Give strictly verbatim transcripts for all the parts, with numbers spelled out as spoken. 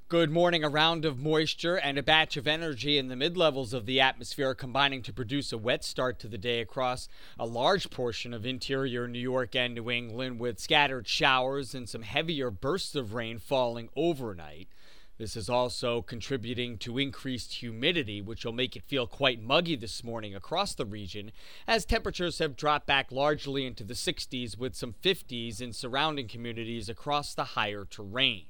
Good morning. A round of moisture and a batch of energy in the mid-levels of the atmosphere combining to produce a wet start to the day across a large portion of interior New York and New England, with scattered showers and some heavier bursts of rain falling overnight. This is also contributing to increased humidity, which will make it feel quite muggy this morning across the region, as temperatures have dropped back largely into the sixties with some fifties in surrounding communities across the higher terrain.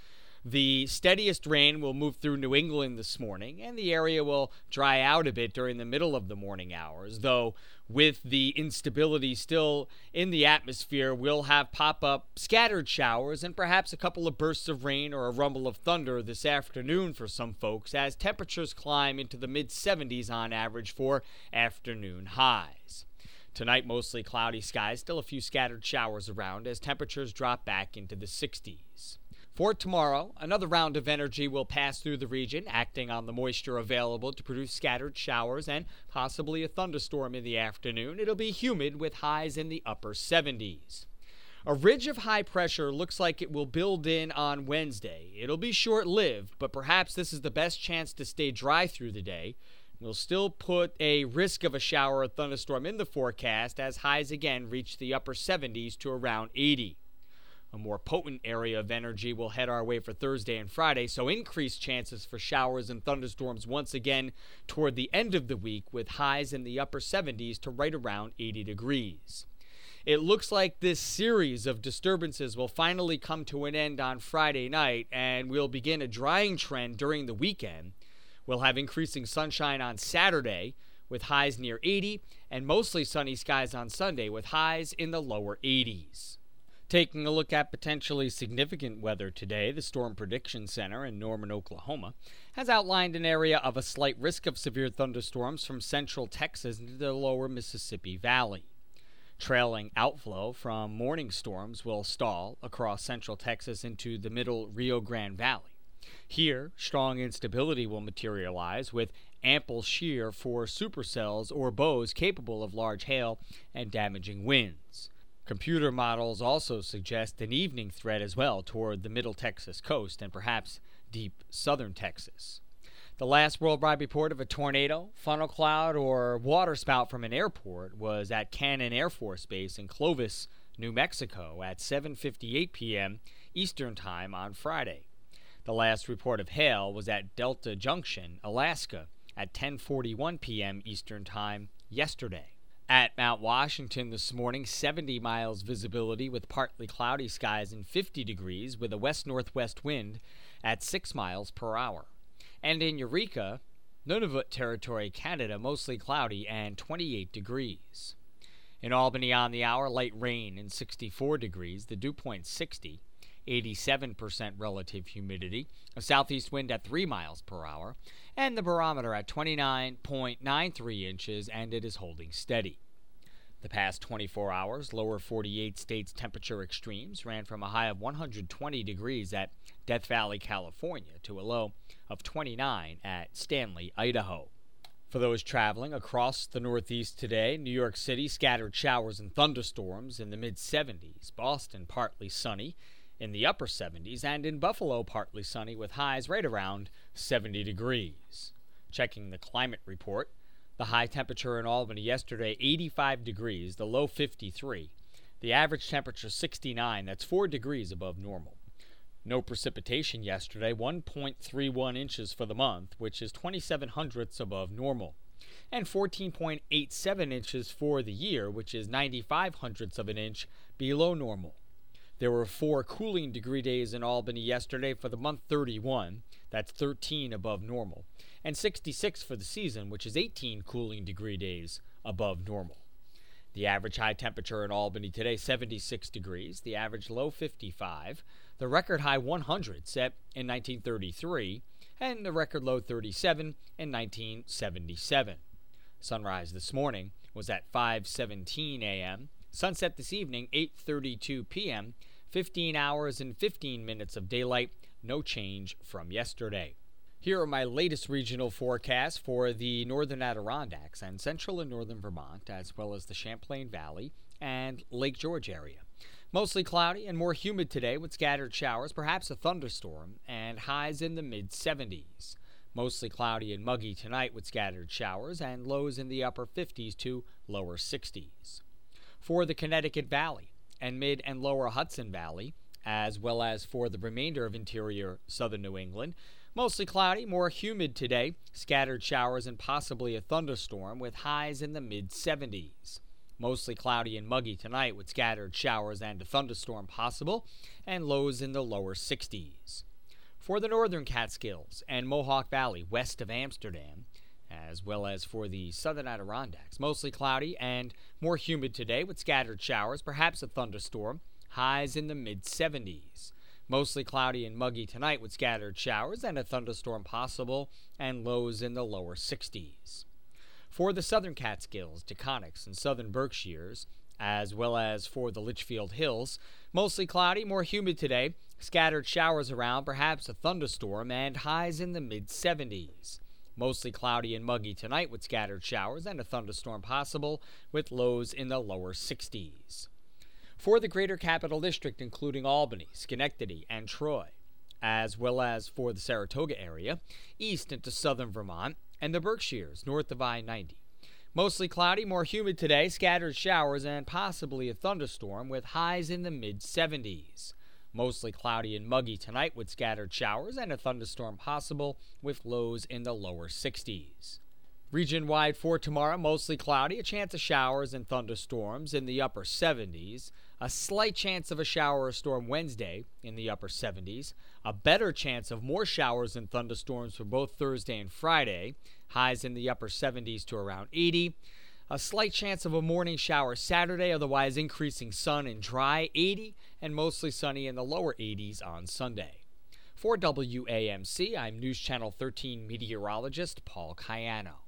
The steadiest rain will move through New England this morning, and the area will dry out a bit during the middle of the morning hours, though with the instability still in the atmosphere, we'll have pop-up scattered showers and perhaps a couple of bursts of rain or a rumble of thunder this afternoon for some folks as temperatures climb into the mid seventies on average for afternoon highs. Tonight, mostly cloudy skies, still a few scattered showers around as temperatures drop back into the sixties. For tomorrow, another round of energy will pass through the region, acting on the moisture available to produce scattered showers and possibly a thunderstorm in the afternoon. It'll be humid with highs in the upper seventies. A ridge of high pressure looks like it will build in on Wednesday. It'll be short-lived, but perhaps this is the best chance to stay dry through the day. We'll still put a risk of a shower or thunderstorm in the forecast as highs again reach the upper seventies to around eighty. A more potent area of energy will head our way for Thursday and Friday, so increased chances for showers and thunderstorms once again toward the end of the week, with highs in the upper seventies to right around eighty degrees. It looks like this series of disturbances will finally come to an end on Friday night, and we'll begin a drying trend during the weekend. We'll have increasing sunshine on Saturday, with highs near eighty, and mostly sunny skies on Sunday, with highs in the lower eighties. Taking a look at potentially significant weather today, the Storm Prediction Center in Norman, Oklahoma, has outlined an area of a slight risk of severe thunderstorms from central Texas into the lower Mississippi Valley. Trailing outflow from morning storms will stall across central Texas into the middle Rio Grande Valley. Here, strong instability will materialize with ample shear for supercells or bows capable of large hail and damaging winds. Computer models also suggest an evening threat as well toward the middle Texas coast and perhaps deep southern Texas. The last worldwide report of a tornado, funnel cloud, or waterspout from an airport was at Cannon Air Force Base in Clovis, New Mexico at seven fifty-eight p.m. Eastern Time on Friday. The last report of hail was at Delta Junction, Alaska at ten forty-one p.m. Eastern Time yesterday. At Mount Washington this morning, seventy miles visibility with partly cloudy skies and fifty degrees with a west-northwest wind at six miles per hour. And in Eureka, Nunavut Territory, Canada, mostly cloudy and twenty-eight degrees. In Albany on the hour, light rain and sixty-four degrees, the dew point sixty, eighty-seven percent relative humidity, a southeast wind at three miles per hour, and the barometer at twenty-nine point nine three inches, and it is holding steady. The past twenty-four hours, lower forty-eight states temperature extremes ran from a high of one hundred twenty degrees at Death Valley, California, to a low of twenty-nine at Stanley, Idaho. For those traveling across the Northeast today, New York City scattered showers and thunderstorms in the mid seventies, Boston partly sunny in the upper seventies, and in Buffalo partly sunny with highs right around seventy degrees. Checking the climate report, the high temperature in Albany yesterday, eighty-five degrees, the low fifty-three. The average temperature sixty-nine, that's four degrees above normal. No precipitation yesterday, one point three one inches for the month, which is twenty-seven hundredths above normal, and fourteen point eight seven inches for the year, which is ninety-five hundredths of an inch below normal. There were four cooling degree days in Albany yesterday for the month thirty-one, that's thirteen above normal, and sixty-six for the season, which is eighteen cooling degree days above normal. The average high temperature in Albany today, seventy-six degrees, the average low fifty-five, the record high one hundred set in nineteen thirty-three, and the record low thirty-seven in nineteen seventy-seven. Sunrise this morning was at five seventeen a.m., sunset this evening, eight thirty-two p.m., fifteen hours and fifteen minutes of daylight, no change from yesterday. Here are my latest regional forecasts for the northern Adirondacks and central and northern Vermont, as well as the Champlain Valley and Lake George area. Mostly cloudy and more humid today with scattered showers, perhaps a thunderstorm, and highs in the mid seventies. Mostly cloudy and muggy tonight with scattered showers and lows in the upper fifties to lower sixties. For the Connecticut Valley and mid and lower Hudson Valley, as well as for the remainder of interior southern New England, mostly cloudy, more humid today, scattered showers and possibly a thunderstorm with highs in the mid seventies. Mostly cloudy and muggy tonight with scattered showers and a thunderstorm possible, and lows in the lower sixties. For the northern Catskills and Mohawk Valley west of Amsterdam, as well as for the southern Adirondacks, mostly cloudy and more humid today with scattered showers, perhaps a thunderstorm, highs in the mid seventies. Mostly cloudy and muggy tonight with scattered showers and a thunderstorm possible, and lows in the lower sixties. For the southern Catskills, Taconics, and southern Berkshires, as well as for the Litchfield Hills, mostly cloudy, more humid today, scattered showers around, perhaps a thunderstorm, and highs in the mid seventies. Mostly cloudy and muggy tonight with scattered showers and a thunderstorm possible, with lows in the lower sixties. For the Greater Capital District, including Albany, Schenectady, and Troy, as well as for the Saratoga area, east into southern Vermont, and the Berkshires, north of I ninety. Mostly cloudy, more humid today, scattered showers, and possibly a thunderstorm with highs in the mid seventies. Mostly cloudy and muggy tonight with scattered showers and a thunderstorm possible with lows in the lower sixties. Region-wide for tomorrow, mostly cloudy, a chance of showers and thunderstorms in the upper seventies. A slight chance of a shower or storm Wednesday in the upper seventies. A better chance of more showers and thunderstorms for both Thursday and Friday. Highs in the upper seventies to around eighty. A slight chance of a morning shower Saturday, otherwise increasing sun and dry, eighty, and mostly sunny in the lower eighties on Sunday. For W A M C, I'm News Channel thirteen meteorologist Paul Cayano.